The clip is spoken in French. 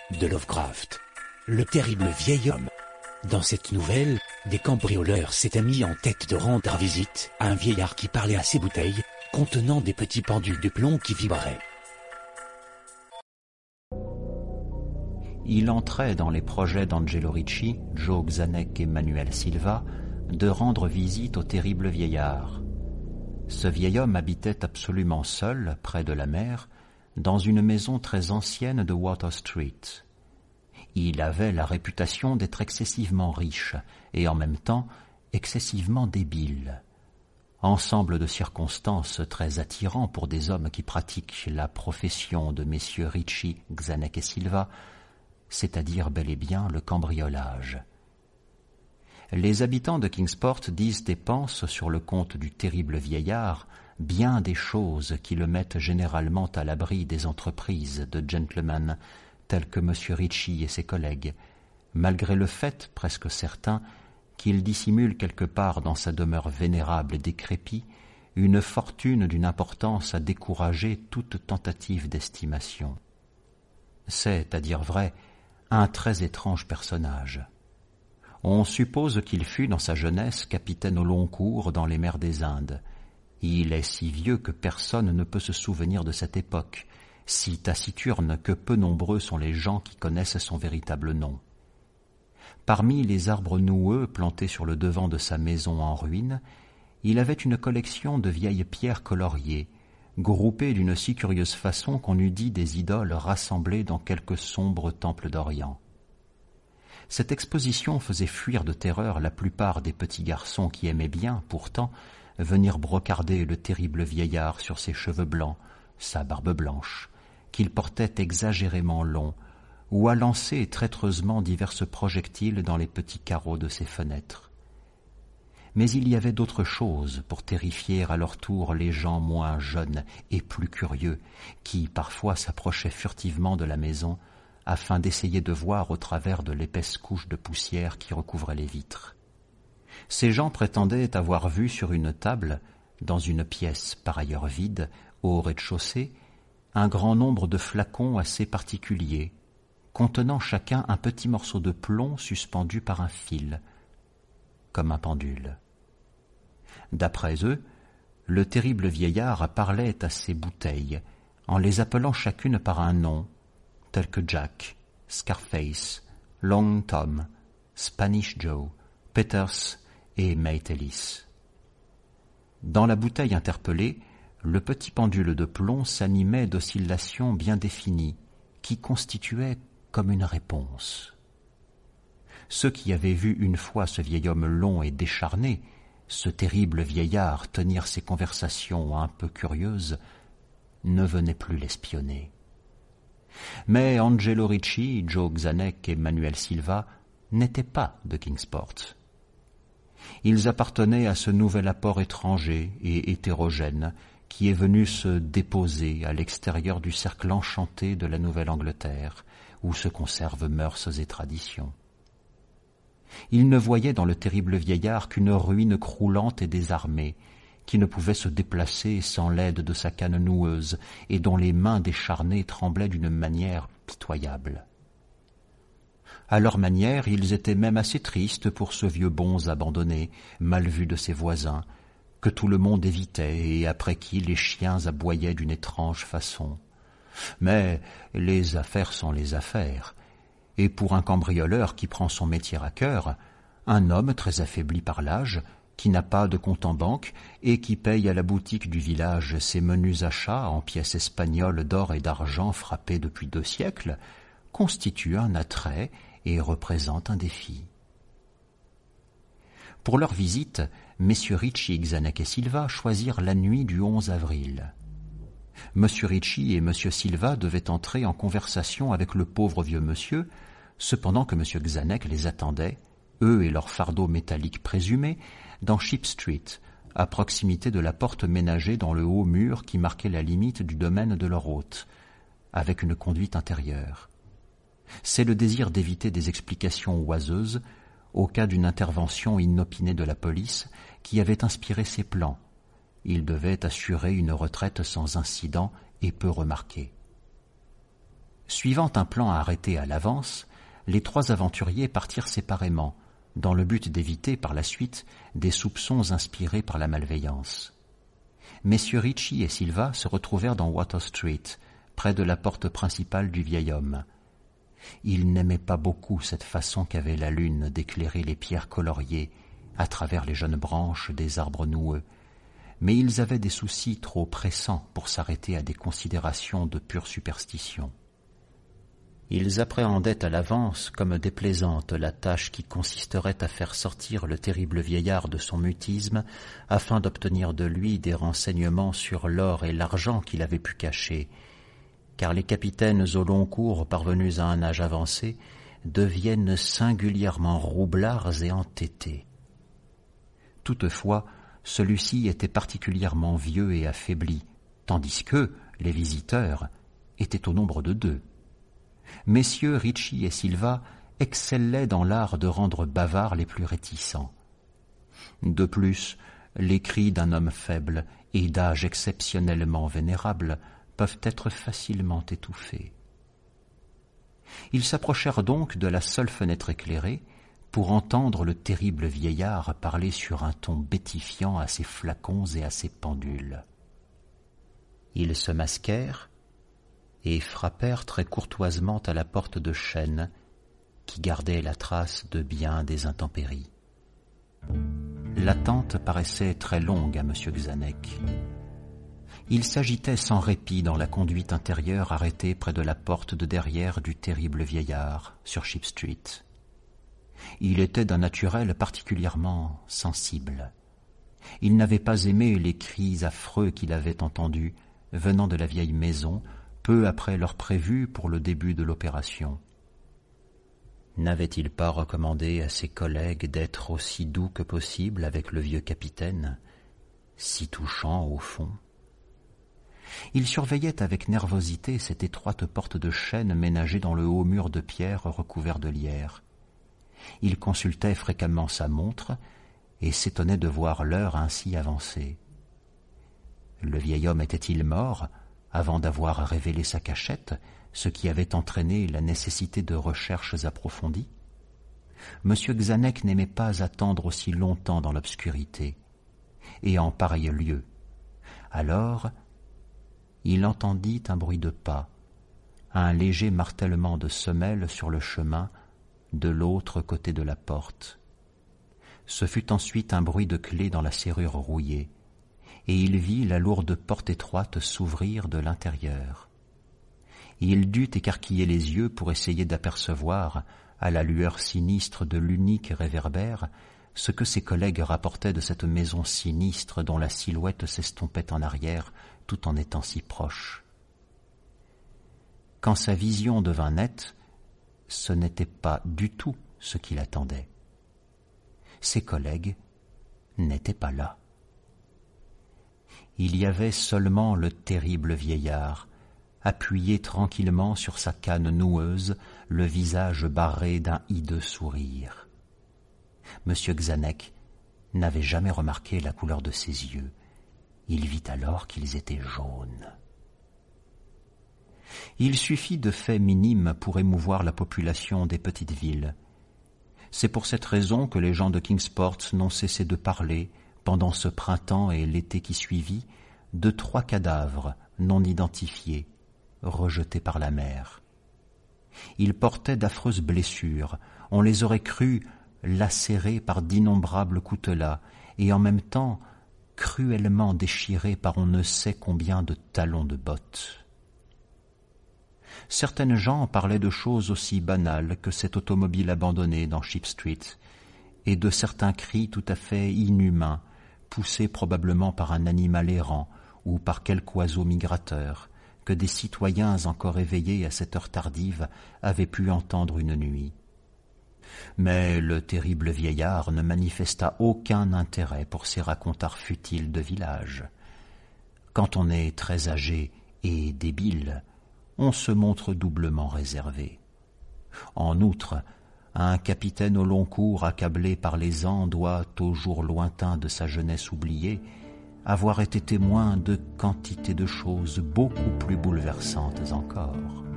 de Lovecraft. Le terrible vieil homme. Dans cette nouvelle, des cambrioleurs s'étaient mis en tête de rendre visite à un vieillard qui parlait à ses bouteilles, contenant des petits pendules de plomb qui vibraient. Il entrait dans les projets d'Angelo Ricci, Joe Exotic et Manuel Silva de rendre visite au terrible vieillard. Ce vieil homme habitait absolument seul, près de la mer, dans une maison très ancienne de Water Street. Il avait la réputation d'être excessivement riche et en même temps excessivement débile. Ensemble de circonstances très attirants pour des hommes qui pratiquent la profession de messieurs Ricci, Exotic et Silva, c'est-à-dire bel et bien le cambriolage. Les habitants de Kingsport disent et pensent sur le compte du terrible vieillard bien des choses qui le mettent généralement à l'abri des entreprises de gentlemen tels que M. Ricci et ses collègues, malgré le fait, presque certain, qu'il dissimule quelque part dans sa demeure vénérable et décrépie une fortune d'une importance à décourager toute tentative d'estimation. C'est, à dire vrai, un très étrange personnage. On suppose qu'il fut dans sa jeunesse capitaine au long cours dans les mers des Indes. Il est si vieux que personne ne peut se souvenir de cette époque, si taciturne que peu nombreux sont les gens qui connaissent son véritable nom. Parmi les arbres noueux plantés sur le devant de sa maison en ruine, il avait une collection de vieilles pierres coloriées, groupées d'une si curieuse façon qu'on eût dit des idoles rassemblées dans quelque sombre temple d'Orient. Cette exposition faisait fuir de terreur la plupart des petits garçons qui aimaient bien, pourtant, venir brocarder le terrible vieillard sur ses cheveux blancs, sa barbe blanche, qu'il portait exagérément long, ou à lancer traîtreusement divers projectiles dans les petits carreaux de ses fenêtres. Mais il y avait d'autres choses pour terrifier à leur tour les gens moins jeunes et plus curieux, qui parfois s'approchaient furtivement de la maison, afin d'essayer de voir au travers de l'épaisse couche de poussière qui recouvrait les vitres. Ces gens prétendaient avoir vu sur une table, dans une pièce par ailleurs vide, au rez-de-chaussée, un grand nombre de flacons assez particuliers, contenant chacun un petit morceau de plomb suspendu par un fil, comme un pendule. D'après eux, le terrible vieillard parlait à ces bouteilles, en les appelant chacune par un nom, tels que Jack, Scarface, Long Tom, Spanish Joe, Peters et Mate Ellis. Dans la bouteille interpellée, le petit pendule de plomb s'animait d'oscillations bien définies, qui constituaient comme une réponse. Ceux qui avaient vu une fois ce vieil homme long et décharné, ce terrible vieillard tenir ces conversations un peu curieuses, ne venaient plus l'espionner. Mais Angelo Ricci, Joe Exotic et Manuel Silva n'étaient pas de Kingsport. Ils appartenaient à ce nouvel apport étranger et hétérogène qui est venu se déposer à l'extérieur du cercle enchanté de la Nouvelle-Angleterre, où se conservent mœurs et traditions. Ils ne voyaient dans le terrible vieillard qu'une ruine croulante et désarmée, qui ne pouvait se déplacer sans l'aide de sa canne noueuse et dont les mains décharnées tremblaient d'une manière pitoyable. À leur manière, ils étaient même assez tristes pour ce vieux bonze abandonné, mal vu de ses voisins, que tout le monde évitait et après qui les chiens aboyaient d'une étrange façon. Mais les affaires sont les affaires, et pour un cambrioleur qui prend son métier à cœur, un homme très affaibli par l'âge, qui n'a pas de compte en banque et qui paye à la boutique du village ses menus achats en pièces espagnoles d'or et d'argent frappées depuis 2 siècles, constitue un attrait et représente un défi. Pour leur visite, messieurs Ricci, Exotic et Silva choisirent la nuit du 11 avril. Monsieur Ricci et monsieur Silva devaient entrer en conversation avec le pauvre vieux monsieur, cependant que monsieur Exotic les attendait, eux et leurs fardeaux métalliques présumés, dans Sheep Street, à proximité de la porte ménagée dans le haut mur qui marquait la limite du domaine de leur hôte, avec une conduite intérieure. C'est le désir d'éviter des explications oiseuses, au cas d'une intervention inopinée de la police, qui avait inspiré ces plans. Il devait assurer une retraite sans incident et peu remarquée. Suivant un plan arrêté à l'avance, les 3 aventuriers partirent séparément, dans le but d'éviter par la suite des soupçons inspirés par la malveillance. Messieurs Ricci et Silva se retrouvèrent dans Water Street, près de la porte principale du vieil homme. Ils n'aimaient pas beaucoup cette façon qu'avait la lune d'éclairer les pierres coloriées à travers les jeunes branches des arbres noueux, mais ils avaient des soucis trop pressants pour s'arrêter à des considérations de pure superstition. Ils appréhendaient à l'avance comme déplaisante la tâche qui consisterait à faire sortir le terrible vieillard de son mutisme afin d'obtenir de lui des renseignements sur l'or et l'argent qu'il avait pu cacher, car les capitaines au long cours parvenus à un âge avancé deviennent singulièrement roublards et entêtés. Toutefois, celui-ci était particulièrement vieux et affaibli, tandis que les visiteurs étaient au nombre de 2. Messieurs Ricci et Silva excellaient dans l'art de rendre bavards les plus réticents. De plus, les cris d'un homme faible et d'âge exceptionnellement vénérable peuvent être facilement étouffés. Ils s'approchèrent donc de la seule fenêtre éclairée pour entendre le terrible vieillard parler sur un ton bétifiant à ses flacons et à ses pendules. Ils se masquèrent et frappèrent très courtoisement à la porte de chêne qui gardait la trace de bien des intempéries. L'attente paraissait très longue à M. Gzanek. Il s'agitait sans répit dans la conduite intérieure arrêtée près de la porte de derrière du terrible vieillard sur Ship Street. Il était d'un naturel particulièrement sensible. Il n'avait pas aimé les cris affreux qu'il avait entendus venant de la vieille maison peu après l'heure prévue pour le début de l'opération. N'avait-il pas recommandé à ses collègues d'être aussi doux que possible avec le vieux capitaine, si touchant au fond? Il surveillait avec nervosité cette étroite porte de chêne ménagée dans le haut mur de pierre recouvert de lierre. Il consultait fréquemment sa montre et s'étonnait de voir l'heure ainsi avancer. Le vieil homme était-il mort avant d'avoir révélé sa cachette, ce qui avait entraîné la nécessité de recherches approfondies? M. Gzanek n'aimait pas attendre aussi longtemps dans l'obscurité, et en pareil lieu. Alors, il entendit un bruit de pas, un léger martèlement de semelles sur le chemin de l'autre côté de la porte. Ce fut ensuite un bruit de clé dans la serrure rouillée, et il vit la lourde porte étroite s'ouvrir de l'intérieur. Il dut écarquiller les yeux pour essayer d'apercevoir, à la lueur sinistre de l'unique réverbère, ce que ses collègues rapportaient de cette maison sinistre dont la silhouette s'estompait en arrière tout en étant si proche. Quand sa vision devint nette, ce n'était pas du tout ce qu'il attendait. Ses collègues n'étaient pas là. Il y avait seulement le terrible vieillard, appuyé tranquillement sur sa canne noueuse, le visage barré d'un hideux sourire. M. Gzanek n'avait jamais remarqué la couleur de ses yeux. Il vit alors qu'ils étaient jaunes. Il suffit de faits minimes pour émouvoir la population des petites villes. C'est pour cette raison que les gens de Kingsport n'ont cessé de parler, pendant ce printemps et l'été qui suivit, de 3 cadavres non identifiés, rejetés par la mer. Ils portaient d'affreuses blessures, on les aurait crus lacérés par d'innombrables coutelas, et en même temps cruellement déchirés par on ne sait combien de talons de bottes. Certaines gens parlaient de choses aussi banales que cette automobile abandonnée dans Ship Street, et de certains cris tout à fait inhumains, poussés probablement par un animal errant ou par quelque oiseau migrateur, que des citoyens encore éveillés à cette heure tardive avaient pu entendre une nuit. Mais le terrible vieillard ne manifesta aucun intérêt pour ces racontars futiles de village. Quand on est très âgé et débile, on se montre doublement réservé. En outre, un capitaine au long cours accablé par les ans doit, au jour lointain de sa jeunesse oubliée, avoir été témoin de quantité de choses beaucoup plus bouleversantes encore.